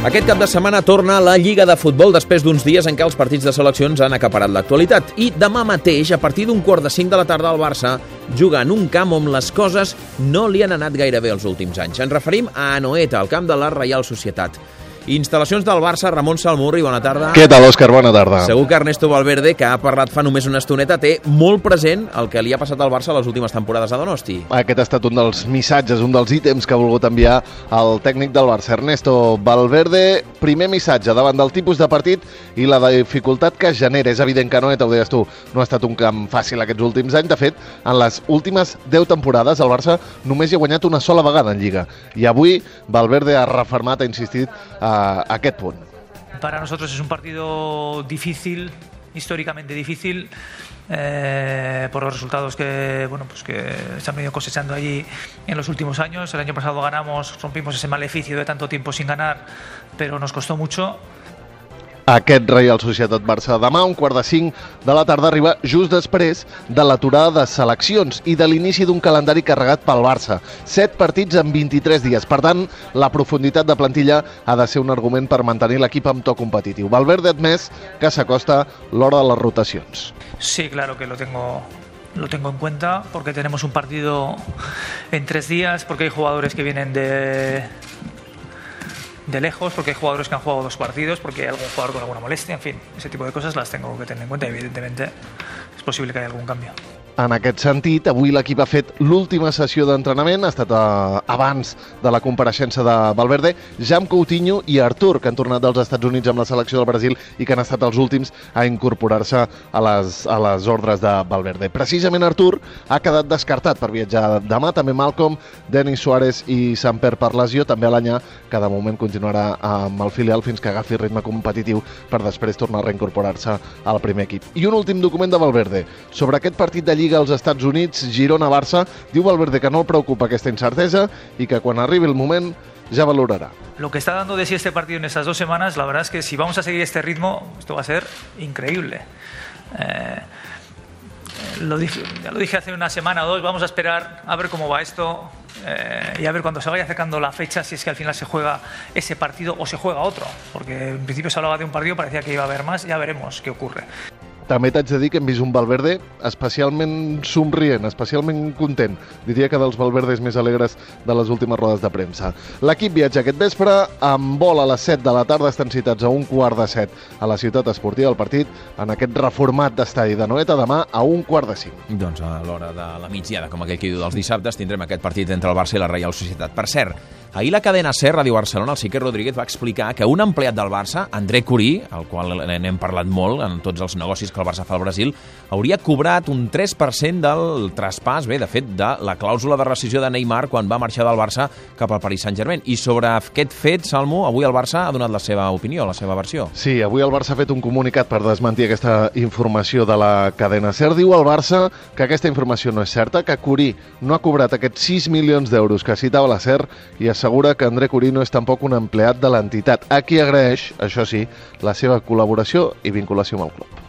Aquest cap de setmana torna la Lliga de Futbol després d'uns dies en què els partits de seleccions han acaparat l'actualitat. I demà mateix, a partir d'un 4:45 de la tarda, el Barça juga en un camp on les coses no li han anat gaire bé els últims anys. Ens referim a Anoeta, al camp de la Reial Societat. Instal·lacions del Barça, Ramon Salmurri, bona tarda. Què tal, Òscar? Bona tarda. Segur que Ernesto Valverde, que ha parlat fa només una estoneta, té molt present el que li ha passat al Barça les últimes temporades a Donosti. Aquest ha estat un dels missatges, un dels ítems que ha volgut enviar el tècnic del Barça, Ernesto Valverde. Primer missatge davant del tipus de partit i la dificultat que genera. És evident que Anoeta, ho deies tu, no ha estat un camp fàcil aquests últims anys. De fet, en les últimes 10 temporades el Barça només hi ha guanyat una sola vegada en Lliga. I avui Valverde ha refermat, ha insistit aquest punt. Para nosotros es un partido difícil, históricamente difícil, por los resultados que se han venido cosechando allí en los últimos años. El año pasado ganamos, rompimos ese maleficio de tanto tiempo sin ganar, pero nos costó mucho. Aquest Reial Societat-Barça demà, 4:45 de la tarda, arriba just després de l'aturada de seleccions i de l'inici d'un calendari carregat pel Barça. 7 partits en 23 dies. Per tant, la profunditat de plantilla ha de ser un argument per mantenir l'equip amb to competitiu. Valverde ha admès que s'acosta l'hora de les rotacions. Sí, claro que lo tengo en cuenta, porque tenemos un partido en 3 días, porque hay jugadores que vienen de lejos, porque hay jugadores que han jugado 2 partidos, porque hay algún jugador con alguna molestia, en fin, ese tipo de cosas las tengo que tener en cuenta y evidentemente es posible que haya algún cambio. En aquest sentit, avui l'equip ha fet l'última sessió d'entrenament, ha estat abans de la compareixença de Valverde, Jam Coutinho i Artur, que han tornat dels Estats Units amb la selecció del Brasil i que han estat els últims a incorporar-se a les ordres de Valverde. Precisament Artur ha quedat descartat per viatjar demà, també Malcom, Denis Suárez i Samper per lesió, també Alanyà, que de moment continuarà amb el filial fins que agafi ritme competitiu per després tornar a reincorporar-se al primer equip. I un últim document de Valverde sobre aquest partit de Lliga als Estats Units, Girona-Barça. Diu Valverde que no el preocupa aquesta incertesa i que quan arribi el moment ja valorarà. Lo que está dando de sí este partido en estas 2 semanas, la verdad es que si vamos a seguir este ritmo, esto va a ser increíble. Ya lo dije hace una semana o 2, vamos a esperar a ver cómo va esto y a ver cuando se vaya acercando la fecha si es que al final se juega ese partido o se juega otro, porque en principio se hablaba de un partido, parecía que iba a haber más, ya veremos qué ocurre. També t'haig de dir que hem vist un Valverde especialment somrient, especialment content. Diria que dels Valverdes més alegres de les últimes rodes de premsa. L'equip viatja aquest vespre amb vol a les 7 de la tarda. Estan citats a 1:15 a la ciutat esportiva del partit en aquest reformat d'estadi d'Anoeta demà a 1:45. Doncs a l'hora de la migdiada, com aquell que diu dels dissabtes, tindrem aquest partit entre el Barça i la Reial Societat. Per cert, ahir la cadena SER, Ràdio Barcelona, el Siquer Rodríguez va explicar que un empleat del Barça, André Curí, al qual n'hem parlat molt en tots els negocis que el Barça fa al Brasil, hauria cobrat un 3% del traspàs, de fet, de la clàusula de rescissió de Neymar quan va marxar del Barça cap al Paris Saint-Germain. I sobre aquest fet, Salmo, avui el Barça ha donat la seva opinió, la seva versió. Sí, avui el Barça ha fet un comunicat per desmentir aquesta informació de la cadena SER. Diu el Barça que aquesta informació no és certa, que Curí no ha cobrat aquests 6 milions d'euros que citava la SER i assegura que André Curí no és tampoc un empleat de l'entitat, a qui agraeix, això sí, la seva col·laboració i vinculació amb el club.